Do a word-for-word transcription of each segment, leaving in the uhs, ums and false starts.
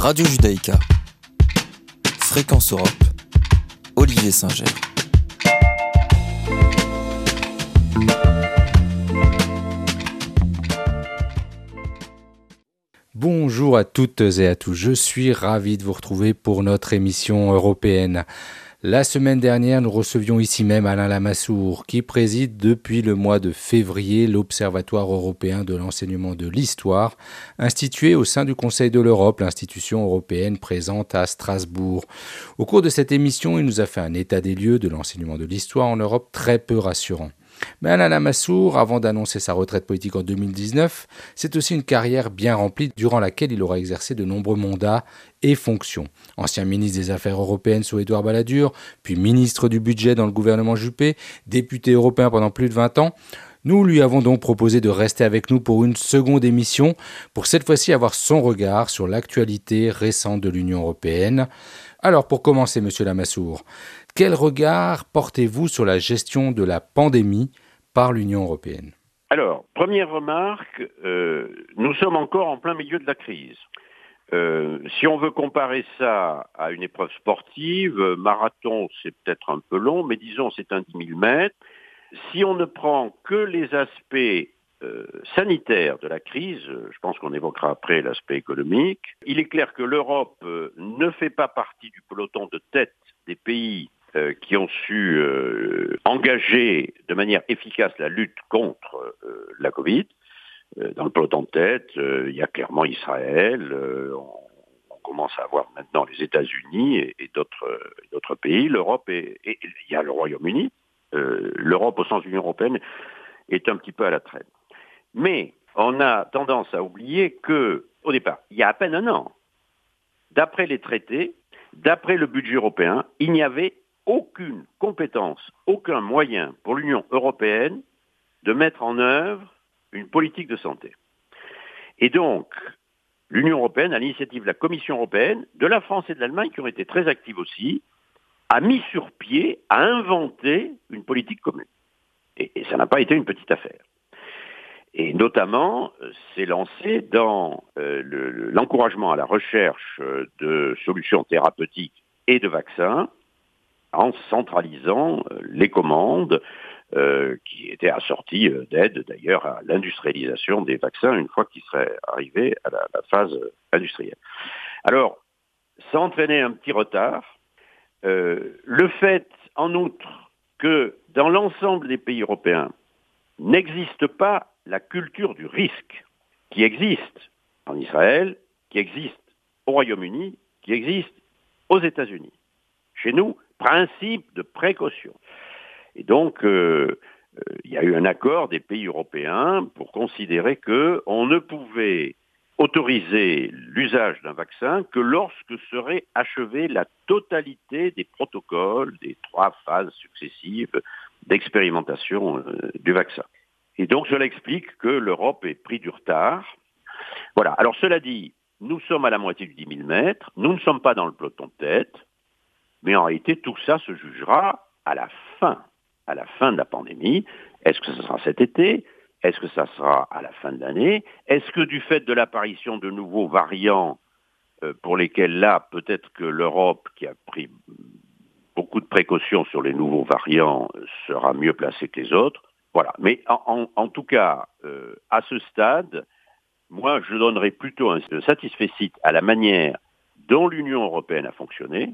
Radio Judaïka, Fréquence Europe, Olivier Singer. Bonjour à toutes et à tous, je suis ravi de vous retrouver pour notre émission européenne. La semaine dernière, nous recevions ici même Alain Lamassoure, qui préside depuis le mois de février l'Observatoire européen de l'enseignement de l'histoire, institué au sein du Conseil de l'Europe, l'institution européenne présente à Strasbourg. Au cours de cette émission, il nous a fait un état des lieux de l'enseignement de l'histoire en Europe très peu rassurant. Mais Alain Lamassoure, avant d'annoncer sa retraite politique en deux mille dix-neuf, c'est aussi une carrière bien remplie durant laquelle il aura exercé de nombreux mandats et fonctions. Ancien ministre des Affaires européennes sous Édouard Balladur, puis ministre du Budget dans le gouvernement Juppé, député européen pendant plus de vingt ans. Nous lui avons donc proposé de rester avec nous pour une seconde émission, pour cette fois-ci avoir son regard sur l'actualité récente de l'Union européenne. Alors pour commencer, monsieur Lamassoure, quel regard portez-vous sur la gestion de la pandémie par l'Union européenne ? Alors, première remarque, euh, nous sommes encore en plein milieu de la crise. Euh, si on veut comparer ça à une épreuve sportive, euh, marathon c'est peut-être un peu long, mais disons c'est un dix mille mètres. Si on ne prend que les aspects euh, sanitaires de la crise, euh, je pense qu'on évoquera après l'aspect économique, il est clair que l'Europe euh, ne fait pas partie du peloton de tête des pays euh, qui ont su euh, engager de manière efficace la lutte contre euh, la Covid. Euh, dans le peloton de tête, euh, il y a clairement Israël, euh, on, on commence à avoir maintenant les États-Unis et, et d'autres, euh, d'autres pays, l'Europe et, et il y a le Royaume-Uni. Euh, L'Europe au sens de l'Union européenne est un petit peu à la traîne. Mais on a tendance à oublier que, au départ, il y a à peine un an, d'après les traités, d'après le budget européen, il n'y avait aucune compétence, aucun moyen pour l'Union européenne de mettre en œuvre une politique de santé. Et donc, l'Union européenne, à l'initiative de la Commission européenne, de la France et de l'Allemagne, qui ont été très actives aussi, a mis sur pied, a inventé une politique commune. Et, et ça n'a pas été une petite affaire. Et notamment, c'est lancé dans euh, le, l'encouragement à la recherche de solutions thérapeutiques et de vaccins, en centralisant euh, les commandes, euh, qui étaient assorties euh, d'aide d'ailleurs à l'industrialisation des vaccins une fois qu'ils seraient arrivés à la, la phase industrielle. Alors, ça entraînait un petit retard. Euh, le fait, en outre, que dans l'ensemble des pays européens, n'existe pas la culture du risque qui existe en Israël, qui existe au Royaume-Uni, qui existe aux États-Unis. Chez nous, principe de précaution. Et donc, euh, euh, il y a eu un accord des pays européens pour considérer qu'on ne pouvait autoriser l'usage d'un vaccin que lorsque serait achevée la totalité des protocoles des trois phases successives d'expérimentation euh, du vaccin. Et donc, cela explique que l'Europe ait pris du retard. Voilà. Alors, cela dit, nous sommes à la moitié du dix mille mètres, nous ne sommes pas dans le peloton de tête, mais en réalité, tout ça se jugera à la fin, à la fin de la pandémie. Est-ce que ce sera cet été ? Est-ce que ça sera à la fin de l'année ? Est-ce que du fait de l'apparition de nouveaux variants, euh, pour lesquels là, peut-être que l'Europe, qui a pris beaucoup de précautions sur les nouveaux variants, sera mieux placée que les autres ? Voilà. Mais en, en, en tout cas, euh, à ce stade, moi, je donnerais plutôt un satisfecit à la manière dont l'Union européenne a fonctionné,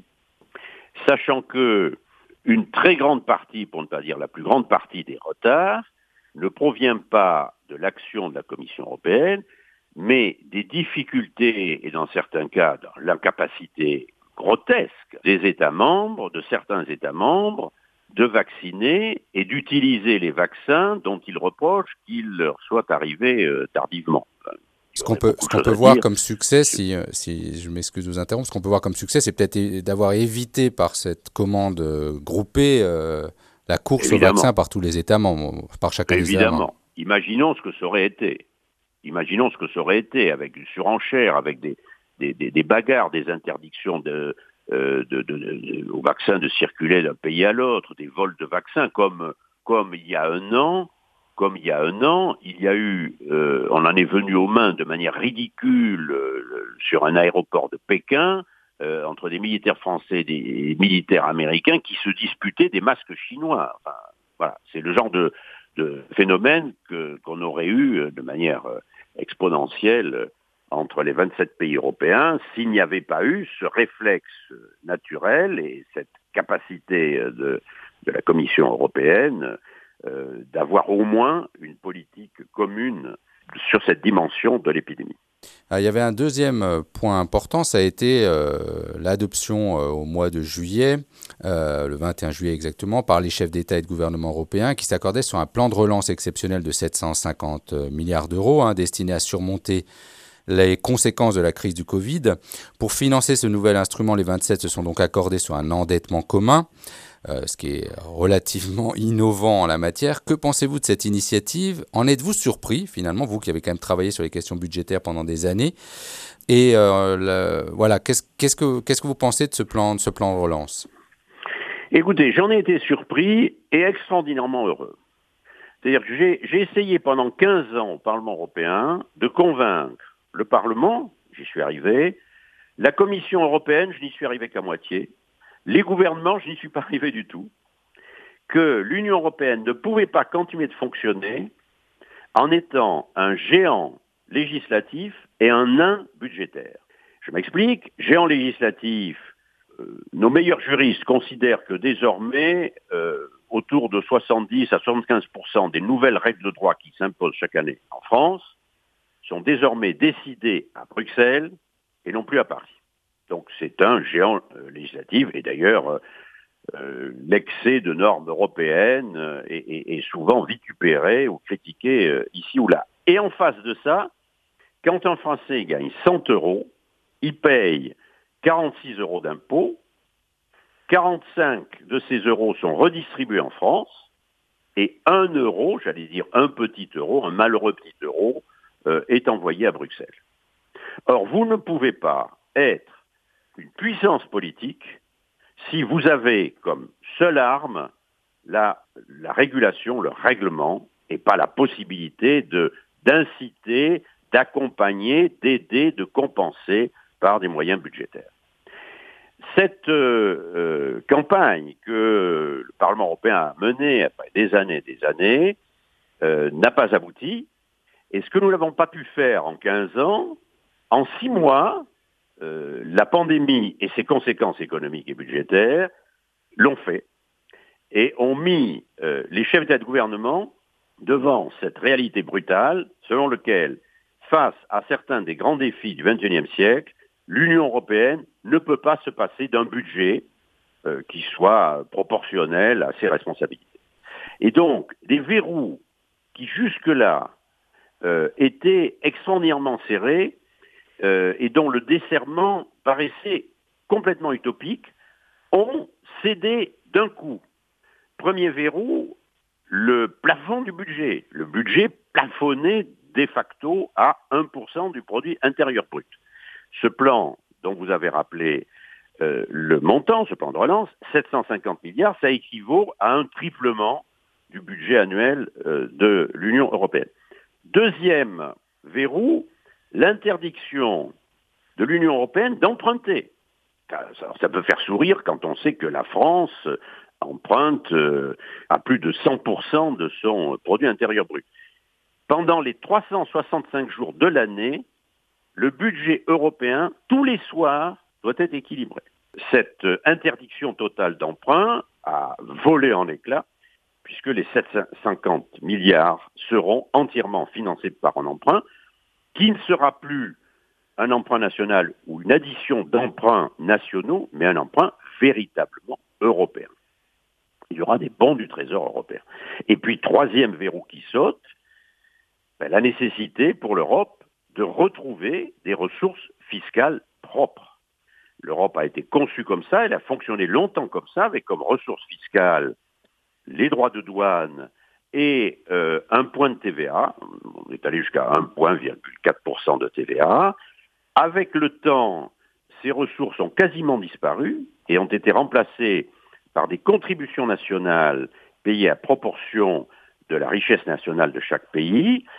sachant que une très grande partie, pour ne pas dire la plus grande partie des retards, ne provient pas de l'action de la Commission européenne, mais des difficultés, et dans certains cas, dans l'incapacité grotesque des États membres, de certains États membres, de vacciner et d'utiliser les vaccins dont ils reprochent qu'ils leur soient arrivés euh, tardivement. Ce qu'on peut, ce qu'on peut voir comme succès, si, si je m'excuse de vous interrompre, ce qu'on peut voir comme succès, c'est peut-être d'avoir évité par cette commande groupée euh, la course Évidemment. au vaccin par tous les États membres, par chacun des États membres. Évidemment. Imaginons ce que ça aurait été. Imaginons ce que ça aurait été avec une surenchère, avec des, des, des, des bagarres, des interdictions de, euh, de, de, de, aux vaccins de circuler d'un pays à l'autre, des vols de vaccins, comme, comme il y a un an. Comme il y a un an, il y a eu, euh, on en est venu aux mains de manière ridicule, euh, sur un aéroport de Pékin euh, entre des militaires français et des militaires américains qui se disputaient des masques chinois. Enfin, voilà, c'est le genre de, de phénomène que, qu'on aurait eu de manière euh, exponentielle entre les vingt-sept pays européens s'il n'y avait pas eu ce réflexe naturel et cette capacité de, de la Commission européenne euh, d'avoir au moins une politique commune sur cette dimension de l'épidémie. Ah, il y avait un deuxième point important, ça a été euh, l'adoption euh, au mois de juillet, euh, le vingt et un juillet exactement, par les chefs d'État et de gouvernement européens qui s'accordaient sur un plan de relance exceptionnel de sept cent cinquante milliards d'euros hein, destiné à surmonter les conséquences de la crise du Covid. Pour financer ce nouvel instrument, les vingt-sept se sont donc accordés sur un endettement commun, euh, ce qui est relativement innovant en la matière. Que pensez-vous de cette initiative ? En êtes-vous surpris, finalement, vous qui avez quand même travaillé sur les questions budgétaires pendant des années ? Et euh, le, voilà, qu'est-ce, qu'est-ce, que, qu'est-ce que vous pensez de ce plan, de ce plan de relance ? Écoutez, j'en ai été surpris et extraordinairement heureux. C'est-à-dire que j'ai, j'ai essayé pendant quinze ans au Parlement européen de convaincre le Parlement, j'y suis arrivé, la Commission européenne, je n'y suis arrivé qu'à moitié, les gouvernements, je n'y suis pas arrivé du tout, que l'Union européenne ne pouvait pas continuer de fonctionner en étant un géant législatif et un nain budgétaire. Je m'explique, géant législatif, euh, nos meilleurs juristes considèrent que désormais, euh, autour de soixante-dix à soixante-quinze pour cent des nouvelles règles de droit qui s'imposent chaque année en France sont désormais décidées à Bruxelles et non plus à Paris. Donc c'est un géant euh, législatif, et d'ailleurs euh, euh, l'excès de normes européennes euh, est, est, est souvent vitupéré ou critiqué euh, ici ou là. Et en face de ça, quand un Français gagne cent euros, il paye quarante-six euros d'impôts, quarante-cinq de ces euros sont redistribués en France, et un euro, j'allais dire un petit euro, un malheureux petit euro, euh, est envoyé à Bruxelles. Or, vous ne pouvez pas être une puissance politique si vous avez comme seule arme la, la régulation, le règlement, et pas la possibilité de, d'inciter, d'accompagner, d'aider, de compenser par des moyens budgétaires. Cette euh, euh, campagne que le Parlement européen a menée après des années et des années euh, n'a pas abouti, et ce que nous n'avons pas pu faire en quinze ans, en six mois, euh, la pandémie et ses conséquences économiques et budgétaires l'ont fait, et ont mis euh, les chefs d'État et de gouvernement devant cette réalité brutale, selon laquelle, face à certains des grands défis du vingt et unième siècle, l'Union européenne ne peut pas se passer d'un budget euh, qui soit proportionnel à ses responsabilités. Et donc, des verrous qui jusque-là euh, étaient extraordinairement serrés euh, et dont le desserrement paraissait complètement utopique, ont cédé d'un coup. Premier verrou, le plafond du budget. Le budget plafonné de facto à un pour cent du produit intérieur brut. Ce plan dont vous avez rappelé euh, le montant, ce plan de relance, sept cent cinquante milliards, ça équivaut à un triplement du budget annuel euh, de l'Union européenne. Deuxième verrou, l'interdiction de l'Union européenne d'emprunter. Ça, ça peut faire sourire quand on sait que la France emprunte euh, à plus de cent pour cent de son produit intérieur brut. Pendant les trois cent soixante-cinq jours de l'année, le budget européen, tous les soirs, doit être équilibré. Cette interdiction totale d'emprunt a volé en éclats, puisque les sept cent cinquante milliards seront entièrement financés par un emprunt, qui ne sera plus un emprunt national ou une addition d'emprunts nationaux, mais un emprunt véritablement européen. Il y aura des bons du Trésor européen. Et puis, troisième verrou qui saute, ben, la nécessité pour l'Europe de retrouver des ressources fiscales propres. L'Europe a été conçue comme ça, elle a fonctionné longtemps comme ça, avec comme ressources fiscales les droits de douane et euh, un point de T V A. On est allé jusqu'à un virgule quatre pour cent de T V A. Avec le temps, ces ressources ont quasiment disparu et ont été remplacées par des contributions nationales payées à proportion de la richesse nationale de chaque pays.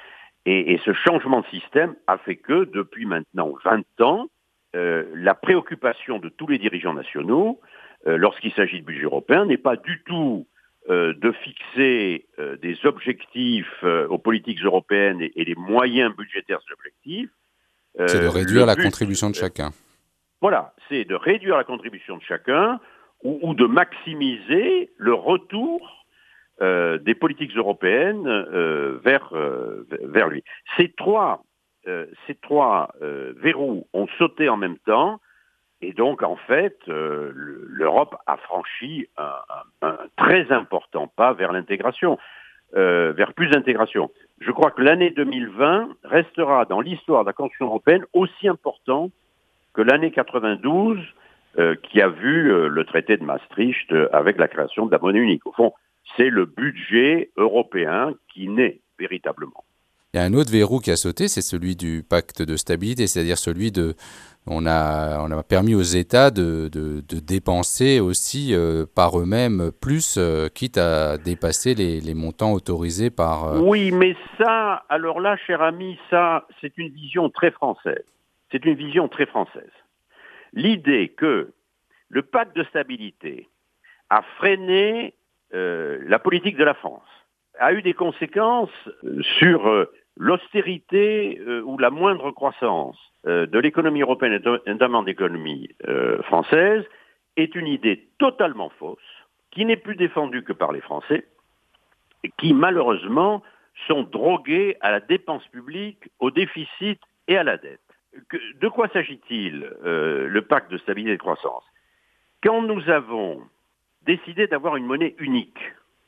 Et, et ce changement de système a fait que, depuis maintenant vingt ans, euh, la préoccupation de tous les dirigeants nationaux, euh, lorsqu'il s'agit de budget européen, n'est pas du tout euh, de fixer euh, des objectifs euh, aux politiques européennes et, et les moyens budgétaires de ces objectifs. Euh, c'est de réduire la but, contribution de chacun. Euh, voilà, c'est de réduire la contribution de chacun ou, ou de maximiser le retour Euh, des politiques européennes euh, vers, euh, vers lui. Ces trois, euh, ces trois euh, verrous ont sauté en même temps, et donc en fait, euh, l'Europe a franchi un, un, un très important pas vers l'intégration, euh, vers plus d'intégration. Je crois que l'année deux mille vingt restera dans l'histoire de la construction européenne aussi important que l'année quatre-vingt-douze, euh, qui a vu euh, le traité de Maastricht euh, avec la création de la monnaie unique. Au fond, c'est le budget européen qui naît véritablement. Il y a un autre verrou qui a sauté, c'est celui du pacte de stabilité, c'est-à-dire celui de... On a, on a permis aux États de, de, de dépenser aussi euh, par eux-mêmes plus, euh, quitte à dépasser les, les montants autorisés par... Euh... Oui, mais ça, alors là, cher ami, ça, c'est une vision très française. C'est une vision très française. L'idée que le pacte de stabilité a freiné Euh, la politique de la France, a eu des conséquences euh, sur euh, l'austérité euh, ou la moindre croissance euh, de l'économie européenne et notamment de l'économie euh, française, est une idée totalement fausse, qui n'est plus défendue que par les Français, et qui malheureusement sont drogués à la dépense publique, au déficit et à la dette. Que, de quoi s'agit-il, euh, le pacte de stabilité et de croissance? Quand nous avons décidé d'avoir une monnaie unique,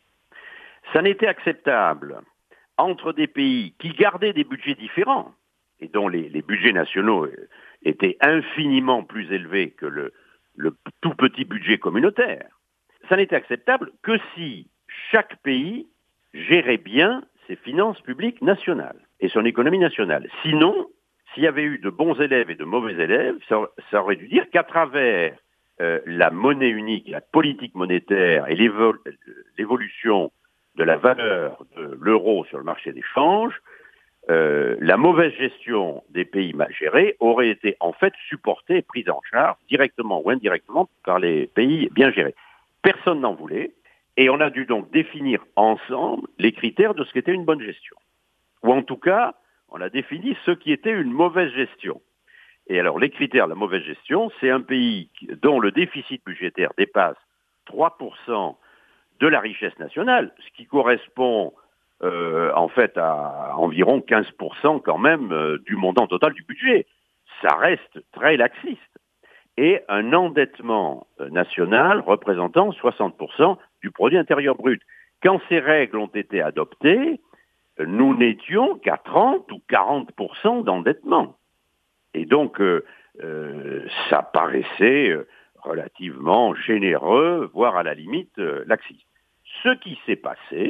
ça n'était acceptable entre des pays qui gardaient des budgets différents et dont les, les budgets nationaux étaient infiniment plus élevés que le, le tout petit budget communautaire. Ça n'était acceptable que si chaque pays gérait bien ses finances publiques nationales et son économie nationale. Sinon, s'il y avait eu de bons élèves et de mauvais élèves, ça, ça aurait dû dire qu'à travers Euh, la monnaie unique, la politique monétaire et l'évo- l'évolution de la valeur de l'euro sur le marché des changes, euh, la mauvaise gestion des pays mal gérés aurait été en fait supportée et prise en charge directement ou indirectement par les pays bien gérés. Personne n'en voulait et on a dû donc définir ensemble les critères de ce qu'était une bonne gestion. Ou en tout cas, on a défini ce qui était une mauvaise gestion. Et alors, les critères de la mauvaise gestion, c'est un pays dont le déficit budgétaire dépasse trois pour cent de la richesse nationale, ce qui correspond euh, en fait à environ quinze pour cent quand même euh, du montant total du budget. Ça reste très laxiste. Et un endettement euh, national représentant soixante pour cent du produit intérieur brut. Quand ces règles ont été adoptées, nous n'étions qu'à trente ou quarante pour cent d'endettement. Et donc, euh, euh, ça paraissait euh, relativement généreux, voire à la limite euh, laxiste. Ce qui s'est passé,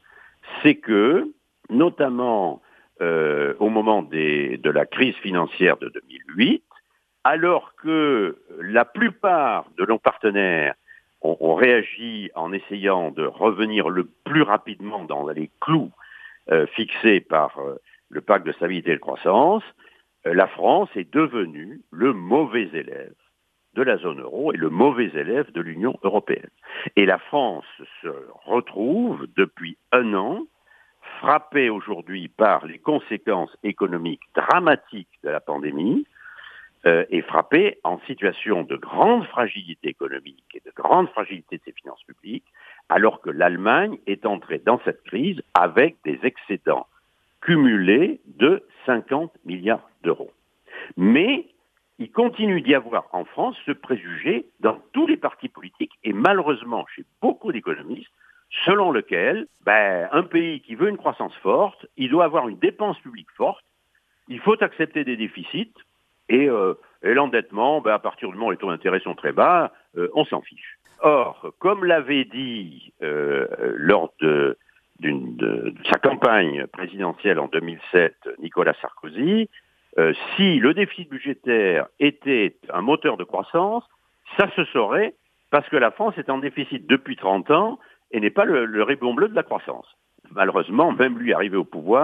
c'est que, notamment euh, au moment des, de la crise financière de deux mille huit, alors que la plupart de nos partenaires ont, ont réagi en essayant de revenir le plus rapidement dans les clous euh, fixés par euh, le pacte de stabilité et de croissance, la France est devenue le mauvais élève de la zone euro et le mauvais élève de l'Union européenne. Et la France se retrouve depuis un an frappée aujourd'hui par les conséquences économiques dramatiques de la pandémie euh, et frappée en situation de grande fragilité économique et de grande fragilité de ses finances publiques, alors que l'Allemagne est entrée dans cette crise avec des excédents cumulés de cinquante milliards d'euros. Mais il continue d'y avoir en France ce préjugé dans tous les partis politiques et malheureusement chez beaucoup d'économistes, selon lequel ben, un pays qui veut une croissance forte, il doit avoir une dépense publique forte, il faut accepter des déficits et, euh, et l'endettement, ben, à partir du moment où les taux d'intérêt sont très bas, euh, on s'en fiche. Or, comme l'avait dit euh, lors de D'une, de, de sa campagne présidentielle en deux mille sept, Nicolas Sarkozy, euh, si le déficit budgétaire était un moteur de croissance, ça se saurait parce que la France est en déficit depuis trente ans et n'est pas le, le ribbon bleu de la croissance. Malheureusement, même lui arrivé au pouvoir,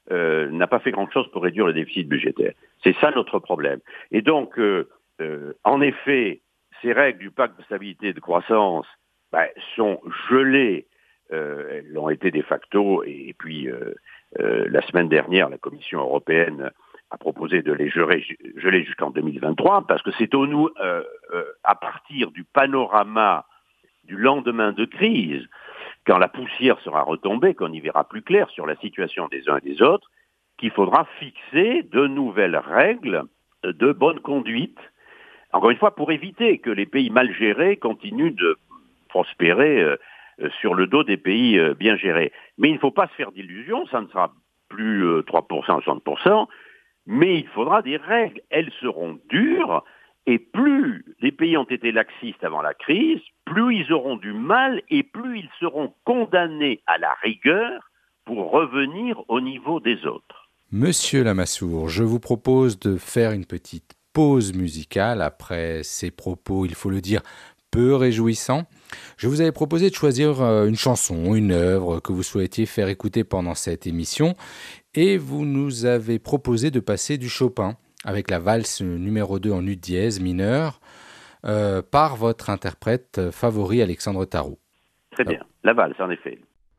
euh, n'a pas fait grand-chose pour réduire le déficit budgétaire. C'est ça notre problème. Et donc, euh, euh, en effet, ces règles du pacte de stabilité et de croissance ben, sont gelées. Euh, elles l'ont été de facto. Et, et puis, euh, euh, la semaine dernière, la Commission européenne a proposé de les geler, geler jusqu'en deux mille vingt-trois, parce que c'est au nous, euh, euh, à partir du panorama du lendemain de crise, quand la poussière sera retombée, qu'on y verra plus clair sur la situation des uns et des autres, qu'il faudra fixer de nouvelles règles de bonne conduite, encore une fois, pour éviter que les pays mal gérés continuent de prospérer euh, sur le dos des pays euh, bien gérés. Mais il ne faut pas se faire d'illusions, ça ne sera plus euh, trois pour cent, soixante pour cent, mais il faudra des règles. Elles seront dures, et plus les pays ont été laxistes avant la crise, plus ils auront du mal et plus ils seront condamnés à la rigueur pour revenir au niveau des autres. Monsieur Lamassoure, je vous propose de faire une petite pause musicale après ces propos, il faut le dire, peu réjouissants. Je vous avais proposé de choisir une chanson, une œuvre que vous souhaitiez faire écouter pendant cette émission et vous nous avez proposé de passer du Chopin avec la valse numéro deux en U dièse mineur, euh, par votre interprète favori Alexandre Tarot. Très bien, la valse en effet.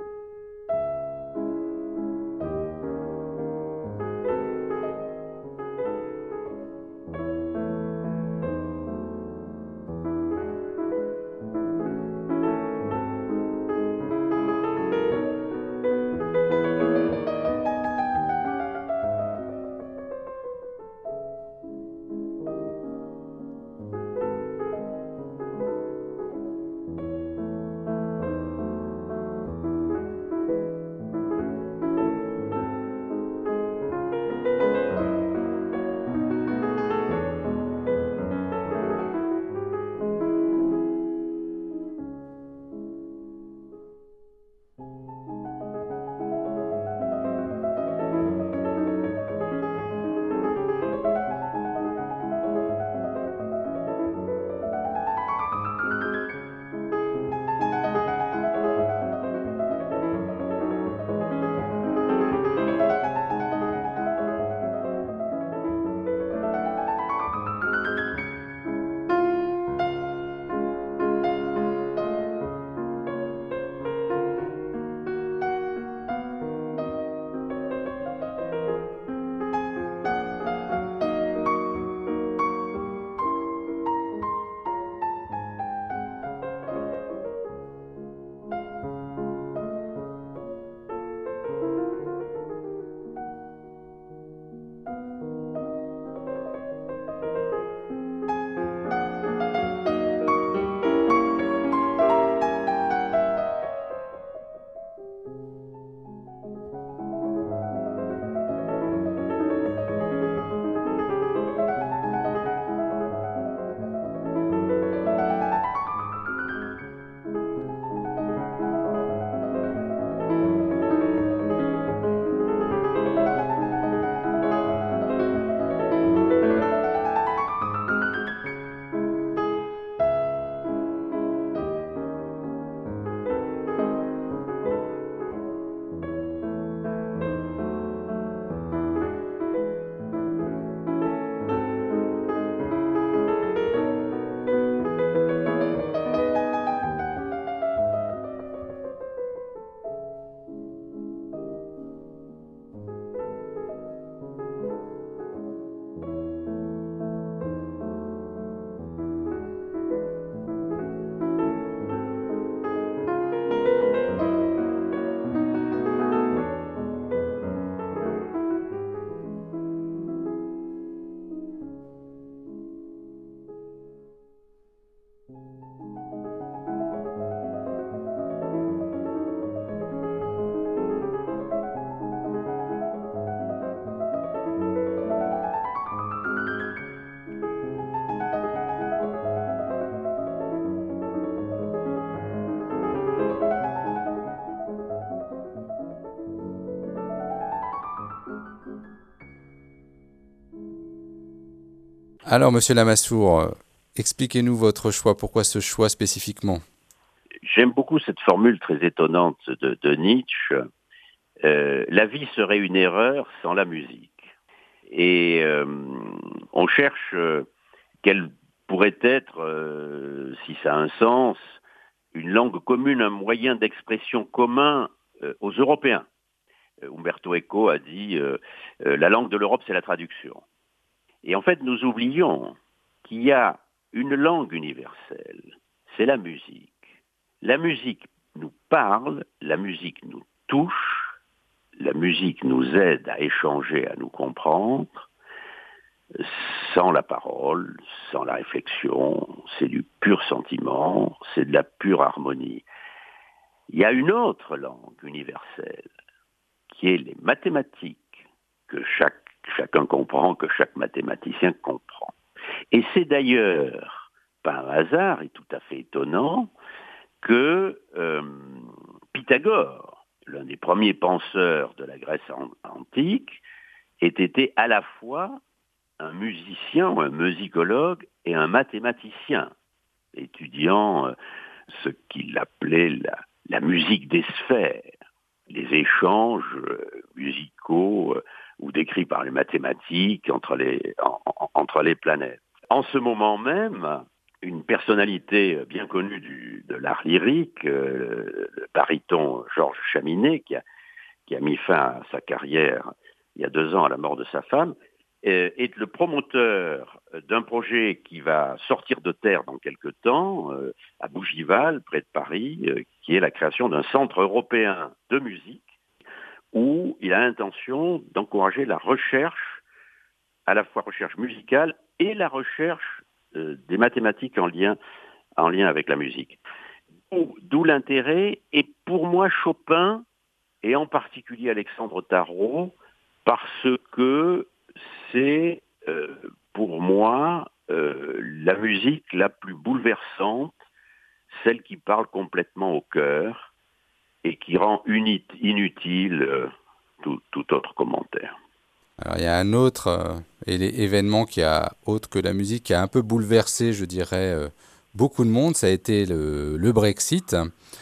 Alors, monsieur Lamassoure, expliquez-nous votre choix. Pourquoi ce choix spécifiquement ? J'aime beaucoup cette formule très étonnante de, de Nietzsche. euh, la vie serait une erreur sans la musique. Et euh, on cherche euh, quelle pourrait être, euh, si ça a un sens, une langue commune, un moyen d'expression commun euh, aux Européens. Euh, Umberto Eco a dit euh, euh, la langue de l'Europe, c'est la traduction. Et en fait, nous oublions qu'il y a une langue universelle, c'est la musique. La musique nous parle, la musique nous touche, la musique nous aide à échanger, à nous comprendre. Sans la parole, sans la réflexion, c'est du pur sentiment, c'est de la pure harmonie. Il y a une autre langue universelle, qui est les mathématiques, que chaque, chacun comprend, que chaque mathématicien comprend. Et c'est d'ailleurs, par hasard, et tout à fait étonnant, que euh, Pythagore, l'un des premiers penseurs de la Grèce antique, ait été à la fois un musicien, un musicologue et un mathématicien, étudiant euh, ce qu'il appelait la, la musique des sphères, les échanges euh, musicaux euh, ou décrits par les mathématiques entre les, en, en, entre les planètes. En ce moment même, une personnalité bien connue du, de l'art lyrique, euh, le baryton Georges Chaminet, qui a, qui a mis fin à sa carrière il y a deux ans à la mort de sa femme, est le promoteur d'un projet qui va sortir de terre dans quelques temps, euh, à Bougival, près de Paris, euh, qui est la création d'un centre européen de musique, où il a l'intention d'encourager la recherche, à la fois recherche musicale et la recherche euh, des mathématiques en lien, en lien avec la musique. D'où l'intérêt, et pour moi Chopin, et en particulier Alexandre Tarot, parce que c'est euh, pour moi euh, la musique la plus bouleversante, celle qui parle complètement au cœur et qui rend uni- inutile euh, tout, tout autre commentaire. Alors il y a un autre euh, événement qui a, autre que la musique, qui a un peu bouleversé, je dirais, euh, beaucoup de monde, ça a été le, le Brexit.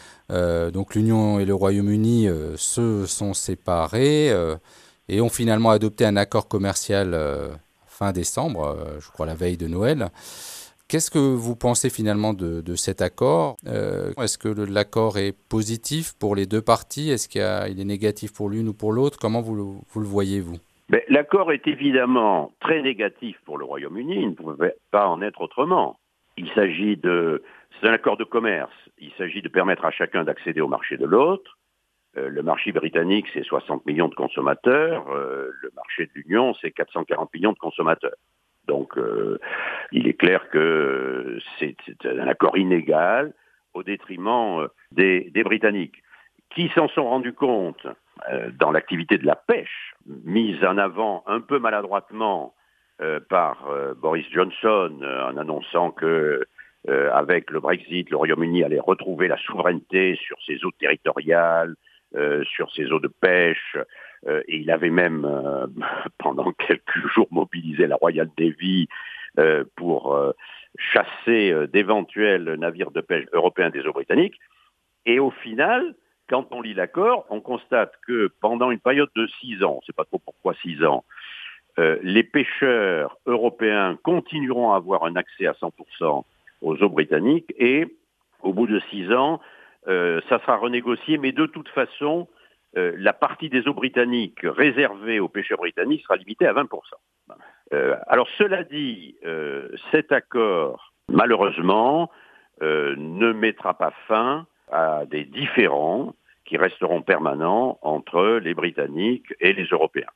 Euh, donc l'Union et le Royaume-Uni euh, se sont séparés euh, et ont finalement adopté un accord commercial euh, fin décembre, euh, je crois la veille de Noël. Qu'est-ce que vous pensez finalement de, de cet accord ? euh, Est-ce que le, l'accord est positif pour les deux parties ? Est-ce qu'il y a, il est négatif pour l'une ou pour l'autre ? Comment vous, vous le voyez, vous ? Ben, l'accord est évidemment très négatif pour le Royaume-Uni, il ne pouvait pas en être autrement. Il s'agit de... C'est un accord de commerce, il s'agit de permettre à chacun d'accéder au marché de l'autre. Euh, le marché britannique, c'est soixante millions de consommateurs, euh, le marché de l'Union, c'est quatre cent quarante millions de consommateurs. Donc, euh, il est clair que c'est, c'est un accord inégal au détriment des, des Britanniques, qui s'en sont rendus compte euh, dans l'activité de la pêche, mise en avant un peu maladroitement euh, par euh, Boris Johnson, euh, en annonçant que euh, avec le Brexit, le Royaume-Uni allait retrouver la souveraineté sur ses eaux territoriales, euh, sur ses eaux de pêche, euh, et il avait même, euh, pendant quelques jours, mobilisé la Royal Navy euh, pour euh, chasser euh, d'éventuels navires de pêche européens des eaux britanniques. Et au final, quand on lit l'accord, on constate que pendant une période de six ans, on ne sait pas trop pourquoi six ans, euh, les pêcheurs européens continueront à avoir un accès à cent pour cent aux eaux britanniques et au bout de six ans, euh, ça sera renégocié, mais de toute façon, euh, la partie des eaux britanniques réservée aux pêcheurs britanniques sera limitée à vingt pour cent. Euh, alors cela dit, euh, cet accord, malheureusement, euh, ne mettra pas fin à des différends qui resteront permanents entre les Britanniques et les Européens.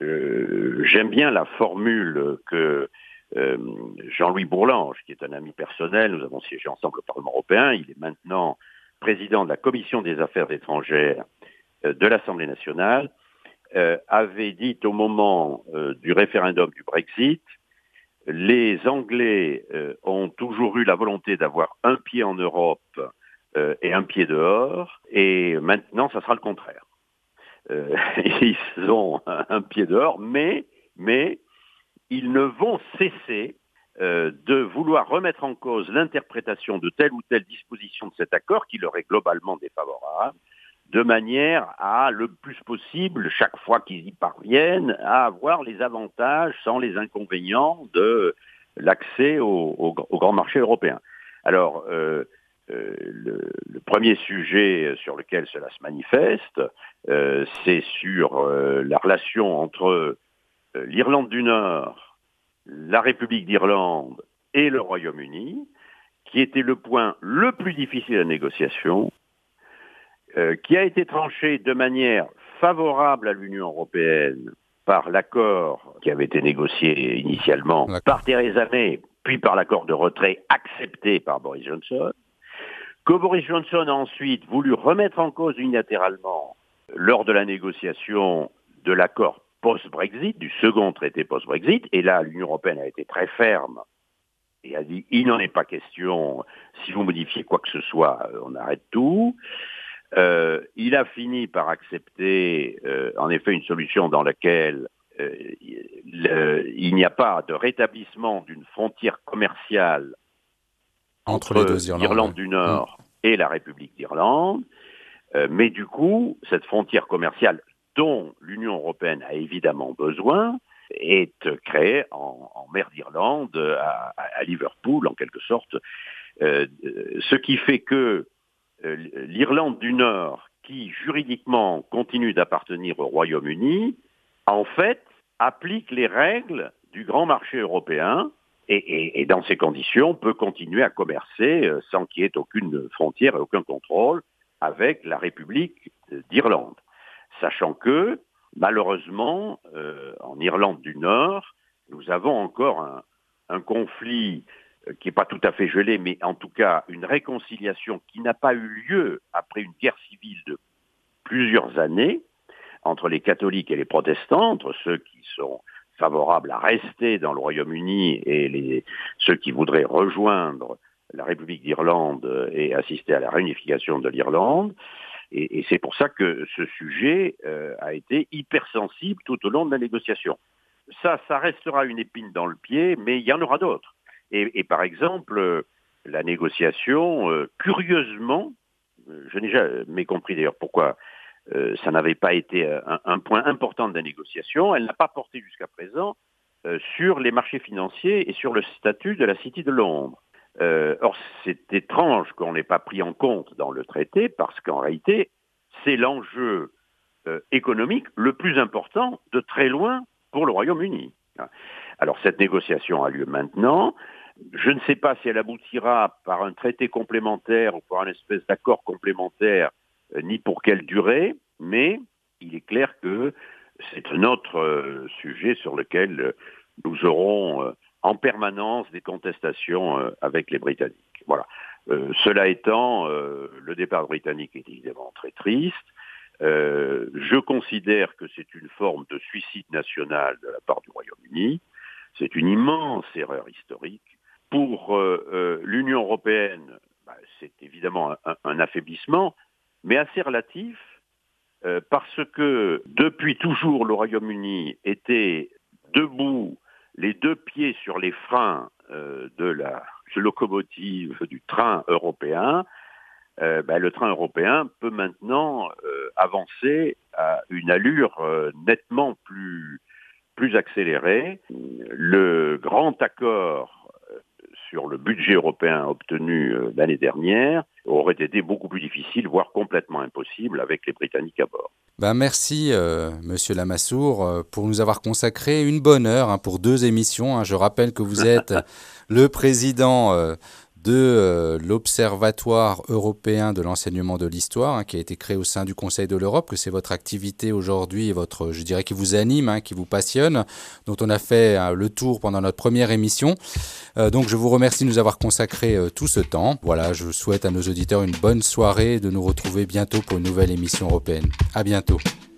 Euh, j'aime bien la formule que euh, Jean-Louis Bourlange, qui est un ami personnel, nous avons siégé ensemble au Parlement européen, il est maintenant président de la Commission des affaires étrangères euh, de l'Assemblée nationale, euh, avait dit au moment euh, du référendum du Brexit, les Anglais euh, ont toujours eu la volonté d'avoir un pied en Europe euh, et un pied dehors, et maintenant ça sera le contraire. Euh, ils ont un pied dehors, mais, mais ils ne vont cesser euh, de vouloir remettre en cause l'interprétation de telle ou telle disposition de cet accord qui leur est globalement défavorable, de manière à, le plus possible, chaque fois qu'ils y parviennent, à avoir les avantages sans les inconvénients de l'accès au, au, au grand marché européen. Alors, euh, euh, le, le premier sujet sur lequel cela se manifeste, euh, c'est sur euh, la relation entre euh, l'Irlande du Nord, la République d'Irlande et le Royaume-Uni, qui était le point le plus difficile à négociation, euh, qui a été tranché de manière favorable à l'Union européenne par l'accord qui avait été négocié initialement D'accord. par Theresa May, puis par l'accord de retrait accepté par Boris Johnson, que Boris Johnson a ensuite voulu remettre en cause unilatéralement lors de la négociation de l'accord post-Brexit, du second traité post-Brexit, et là l'Union européenne a été très ferme et a dit il n'en est pas question, si vous modifiez quoi que ce soit, on arrête tout. Euh, il a fini par accepter euh, en effet une solution dans laquelle euh, le, il n'y a pas de rétablissement d'une frontière commerciale entre, entre les deux Irlandes, l'Irlande ouais. du Nord mmh. et la République d'Irlande, euh, mais du coup, cette frontière commerciale dont l'Union européenne a évidemment besoin est créée en, en mer d'Irlande, à, à Liverpool en quelque sorte, euh, ce qui fait que l'Irlande du Nord, qui juridiquement continue d'appartenir au Royaume-Uni, en fait, applique les règles du grand marché européen et, et, et dans ces conditions peut continuer à commercer sans qu'il y ait aucune frontière et aucun contrôle avec la République d'Irlande. Sachant que, malheureusement, euh, en Irlande du Nord, nous avons encore un, un conflit qui n'est pas tout à fait gelé, mais en tout cas une réconciliation qui n'a pas eu lieu après une guerre civile de plusieurs années entre les catholiques et les protestants, entre ceux qui sont favorables à rester dans le Royaume-Uni et les, ceux qui voudraient rejoindre la République d'Irlande et assister à la réunification de l'Irlande. Et, et c'est pour ça que ce sujet euh, a été hypersensible tout au long de la négociation. Ça, ça restera une épine dans le pied, mais il y en aura d'autres. Et, et par exemple, euh, la négociation, euh, curieusement, euh, je n'ai jamais compris d'ailleurs pourquoi euh, ça n'avait pas été un, un point important de la négociation, elle n'a pas porté jusqu'à présent euh, sur les marchés financiers et sur le statut de la City de Londres. Euh, or, c'est étrange qu'on n'ait pas pris en compte dans le traité, parce qu'en réalité, c'est l'enjeu euh, économique le plus important de très loin pour le Royaume-Uni. Alors, cette négociation a lieu maintenant. Je ne sais pas si elle aboutira par un traité complémentaire ou par une espèce d'accord complémentaire, euh, ni pour quelle durée, mais il est clair que c'est un autre euh, sujet sur lequel euh, nous aurons euh, en permanence des contestations euh, avec les Britanniques. Voilà. Euh, cela étant, euh, le départ britannique est évidemment très triste. Euh, je considère que c'est une forme de suicide national de la part du Royaume-Uni. C'est une immense erreur historique. Pour euh, euh, l'Union européenne, bah, c'est évidemment un, un affaiblissement, mais assez relatif, euh, parce que depuis toujours, le Royaume-Uni était debout, les deux pieds sur les freins euh, de la locomotive du train européen. Euh, bah, le train européen peut maintenant euh, avancer à une allure euh, nettement plus, plus accélérée. Le grand accord sur le budget européen obtenu euh, l'année dernière aurait été beaucoup plus difficile, voire complètement impossible avec les Britanniques à bord. Ben merci, euh, Monsieur Lamassoure, euh, pour nous avoir consacré une bonne heure hein, pour deux émissions. Hein. Je rappelle que vous êtes le président euh, de euh, l'Observatoire européen de l'enseignement de l'histoire, hein, qui a été créé au sein du Conseil de l'Europe, que c'est votre activité aujourd'hui et votre, je dirais, qui vous anime, hein, qui vous passionne, dont on a fait hein, le tour pendant notre première émission. Euh, donc je vous remercie de nous avoir consacré euh, tout ce temps. Voilà, je souhaite à nos auditeurs une bonne soirée et de nous retrouver bientôt pour une nouvelle émission européenne. À bientôt.